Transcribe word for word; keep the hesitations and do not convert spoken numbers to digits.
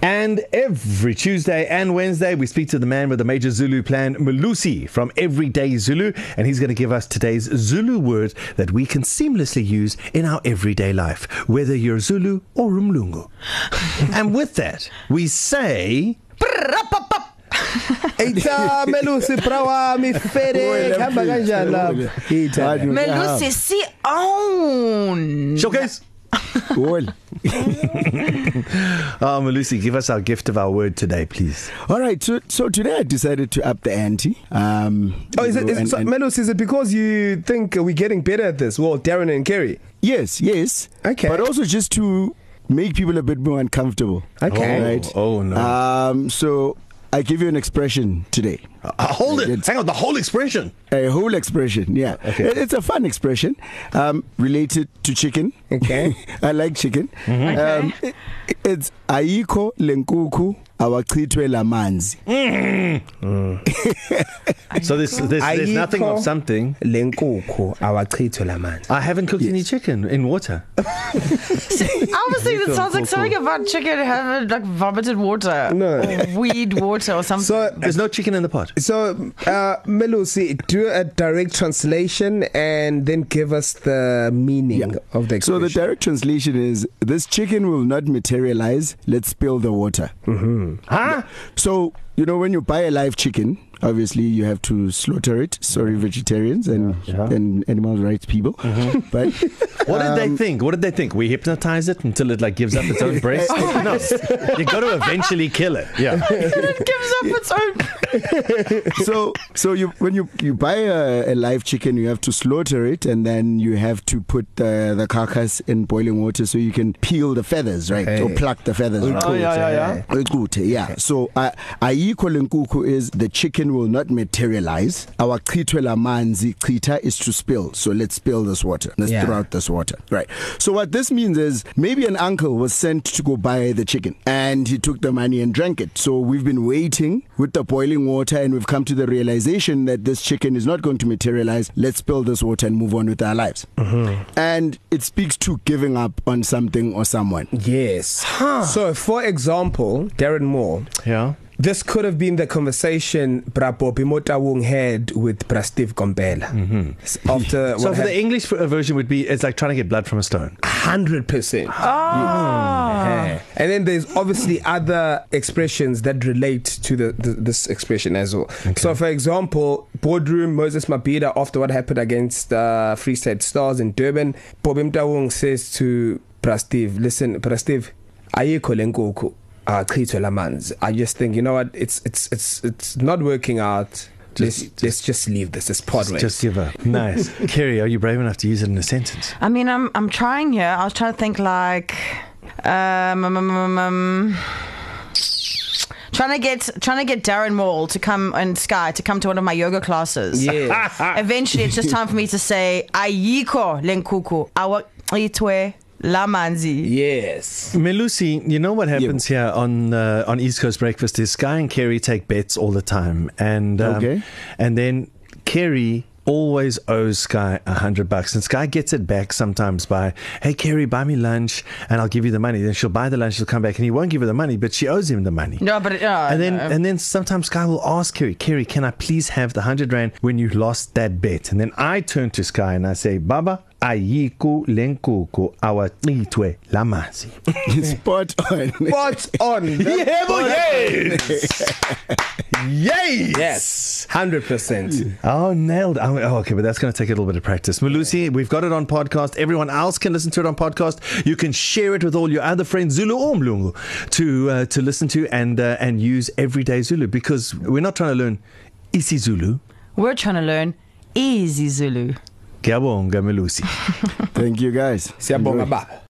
And every Tuesday and Wednesday, we speak to the man with the major Zulu plan, Melusi from Everyday Zulu, and he's going to give us today's Zulu word that we can seamlessly use in our everyday life, whether you're Zulu or Umlungu. And with that, we say... Eita Melusi brawa mi fere hamba kanjani lapha Melusi si own showcase. Well. Oh, Melusi, give us our gift of our word today, please. All right, so so today I decided to up the ante. Um, oh, is it, is and, it so, and, Melusi, is it because you think we're getting better at this? Well, Darren and Kerry. Yes, yes. Okay. But also just to make people a bit more uncomfortable. Okay. Oh, right. Oh no. Um. So I give you an expression today. Uh, hold it. It's Hang on, the whole expression. A whole expression, yeah. Okay. It, it's a fun expression um, related to chicken. Okay. I like chicken. Mm-hmm. Um, it, it's ayikho lenkuku awachithwe lamanzi. So there's, there's, there's nothing of something. Lenkuku awachithwe lamanzi. I haven't cooked yes. any chicken in water. I was thinking that sounds like something about chicken having like vomited water. No. Or weed water or something. So there's no chicken in the pot. So, uh, Melusi, do a direct translation and then give us the meaning yeah. of the expression. So the direct translation is, this chicken will not materialize, let's spill the water. Mm-hmm. Huh? So, you know, when you buy a live chicken, obviously you have to slaughter it. Sorry, vegetarians and yeah. and animal rights people. Mm-hmm. But what um, did they think? What did they think? We hypnotize it until it like gives up its own breast? No, you got to eventually kill it. Yeah, it gives up its own. so so you when you you buy a, a live chicken, you have to slaughter it, and then you have to put the the carcass in boiling water so you can peel the feathers, right, hey. or pluck the feathers. Right? Oh yeah, yeah, yeah. Good, yeah. So uh, ayikho lenkuku is the chicken will not materialize. Our chithwe lamanzi, chitha is to spill. So let's spill this water. Let's yeah. throw out this water. Right. So what this means is maybe an uncle was sent to go buy the chicken and he took the money and drank it. So we've been waiting with the boiling water and we've come to the realization that this chicken is not going to materialize. Let's spill this water and move on with our lives. Mm-hmm. And it speaks to giving up on something or someone. Yes. Huh. So for example, Darren Moore. Yeah. This could have been the conversation Bra Bobby Motawung had with Bra Steve Gombela. Mm-hmm. After so for had, the English version would be, it's like trying to get blood from a stone. one hundred percent. Oh. Yeah. And then there's obviously other expressions that relate to the, the this expression as well. Okay. So for example, boardroom Moses Mabhida, after what happened against uh, Free State Stars in Durban, Bobby Motawung says to Bra Steve, listen, Bra Steve, ayikho lenkuku. Uh, I just think, you know what, it's it's it's it's not working out. Just, let's, just, let's just leave this. It's pod ways. Just give up. Nice. Kerry, are you brave enough to use it in a sentence? I mean, I'm I'm trying here. I was trying to think like, um, um, um, um trying to get trying to get Darren Moore to come and Sky to come to one of my yoga classes. Yeah. Eventually, it's just time for me to say ayikho lenkuku awachithwe lamanzi. Yes. Melusi, you know what happens yeah. here on uh, on East Coast Breakfast is Sky and Kerry take bets all the time, and um, okay. and then Kerry always owes Sky a hundred bucks, and Sky gets it back sometimes by, hey Kerry, buy me lunch and I'll give you the money. Then she'll buy the lunch, she'll come back and he won't give her the money, but she owes him the money. No, but uh, and then no. and then sometimes Sky will ask Kerry, Kerry, can I please have the hundred rand when you lost that bet? And then I turn to Sky and I say, Baba, ayikho lenkuku awachithwe lamanzi. Spot on. Spot on. Yeah, boy, yes. Yes. Yes. one hundred percent. Oh, nailed. Oh, okay, but that's going to take a little bit of practice. Melusi, we've got it on podcast. Everyone else can listen to it on podcast. You can share it with all your other friends, Zulu or Mlungu, to uh, to listen to and uh, and use Everyday Zulu, because we're not trying to learn isiZulu. We're trying to learn easy Zulu. Ngiyabonga Melusi. Thank you guys. Siyabonga baba.